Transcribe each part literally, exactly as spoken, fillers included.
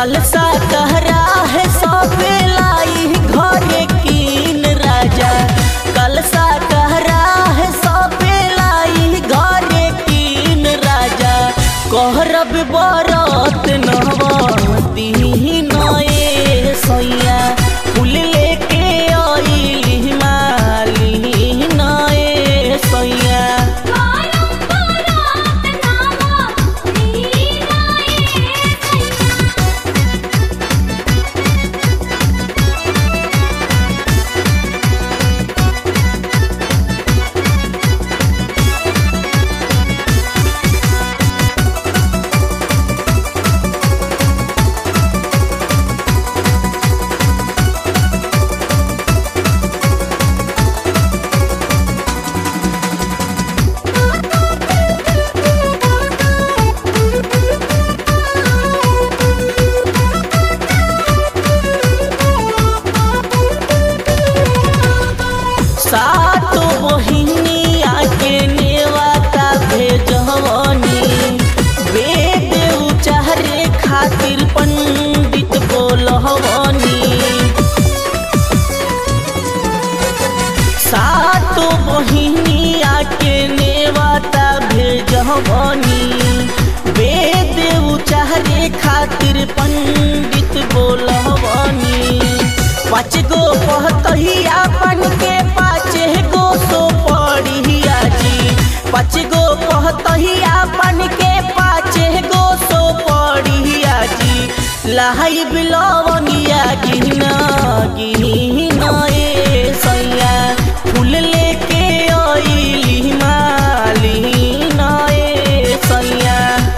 कलसा कहरा है सब लाई घरे कीन राजा। कलसा कहरा है सब लाई घरे कीन राजा। कहरब बरत नवती नए सैया फूल लेके आइली माली नए सैया। सातो बहिनी आके नेवाता भेजवनी। वेद उचारे खातिर पंडित बोलवनी। सातो बहिनी आके नेवाता भेजवनी। वेद उचारे खातिर पंडित बोलवनी। पाँच गो पहतहिया बन के पाँचे गो सो पढ़िया जी। पाँच गो पहतहिया बन के पाँचे गो सो पढ़िया जी। लहाई बिलवनिया गिना गिना ए सैया फूल लेके आइली माली नए सैया।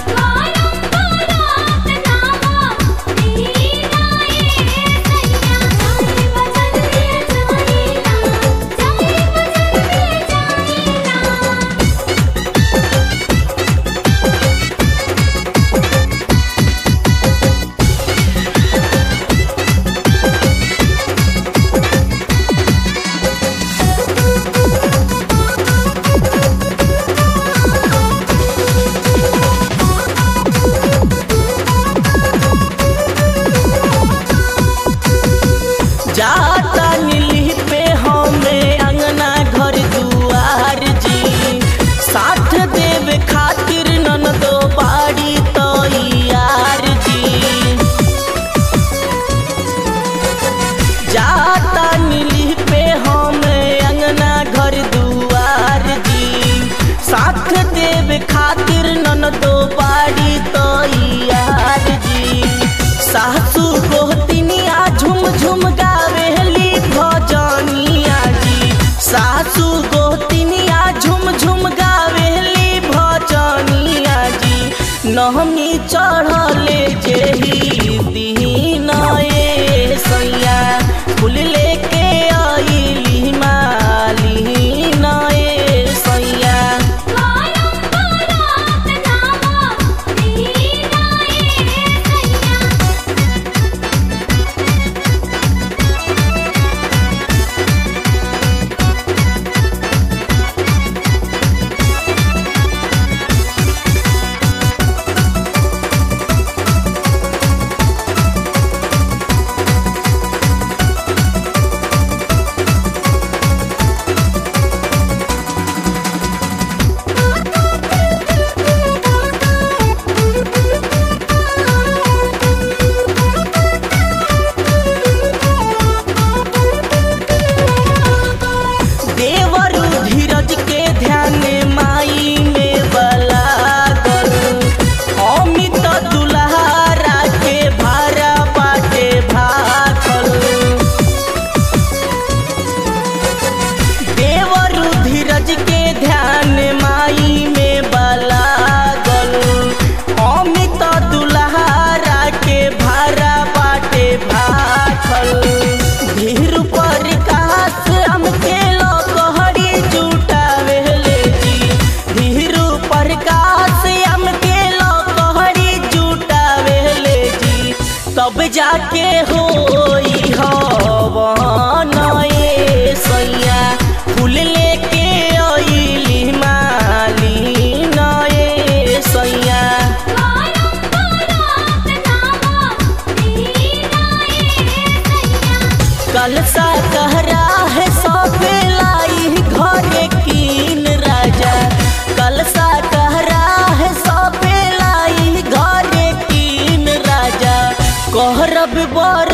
जाता नीली पे हमें अंगना घर दुआर जी। साथ देव खातिर ननदो बाड़ी तैयार जी। जाता नीली पे हमें अंगना घर दुआर जी। साथ देव खातिर ननदो बाड़ी तैयार जी। सासू गोहतिनिया झुम झुम गावेली भजनिया जी। सासू गोहतिनिया झुम झुम गावेली भजनिया जी। नहमी चढ़ले जेही दीन ए सैया फूल लेके आइली माली नए सैया। देवरु धीरज के ध्यान माई में बलागल। अमित दुल्हारा के भारा बाटे भागल। देवरु धीरज के ध्यान माई में बलागल। अमित दुल्हारा के भारा बाटे भागल। धीरु प्रकाश हमके कहरी जुटावेले जी। धीरु प्रकाश हमके कहरी जुटावेले जी। तब जाके होई हवन ए सैया फूल लेके आइली माली नए सैया। जब बर